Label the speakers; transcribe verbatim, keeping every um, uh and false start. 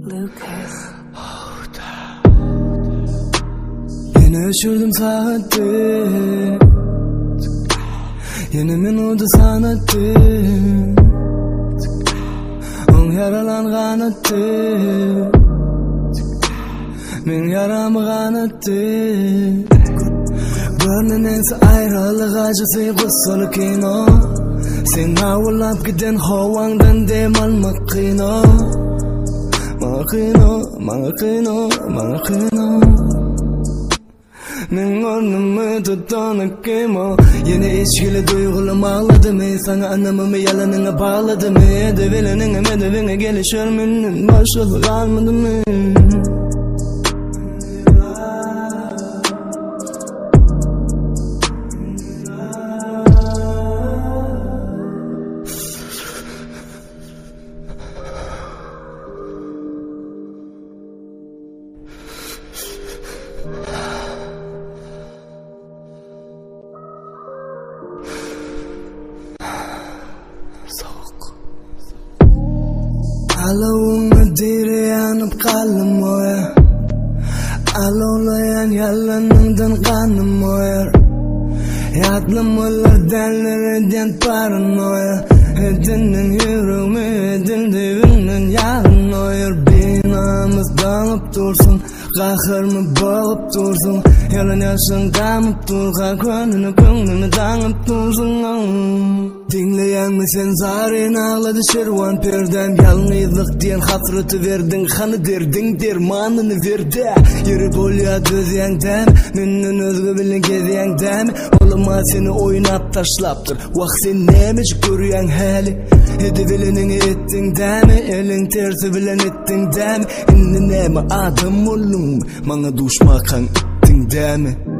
Speaker 1: Lucas.
Speaker 2: Yine üşürdüm saati, yine minutu sanattı. On yaralan kanattı, men yaramı kanattı. Burnunense ayrılık acısı kusur kino. Sen havulap giden havangdan dem almak kino. Mana kino, mana kino, mana kino. Men ornumu tutanık kimo. Yine içkili duygularım ağladı mı? Sana anamımı yalanına bağladı mı? Devilenine medevine gelişir minnin başlığı kalmadı mı? Alawun diri yanıp kalım oya. Alawlayan yalanından kanım oya. Yatlamalar derler eden paranoya. Edinin yüreğimi edin devinin yarın oya. Binamız dağılıp dursun, kahırımı bağıp dursun. Yalan yaşın damıp dur, kalkönünü könlünü dağıp dursun. Dinleyen mi sen zarin ağladı şervan perdem. Yalnızlık diyen hasreti verdin, kanı derdin dermanını verdi. Yürü bolya düzyen dem, münnün özgü bilin gezyen dem. Olma seni oynap taşlaptır, vak sen neymiş görüyen hali. Edivilinin ettin demi, elin tersi bilen ettin demi. İnni neyme adam oldun, bana duşmakan ettin demi.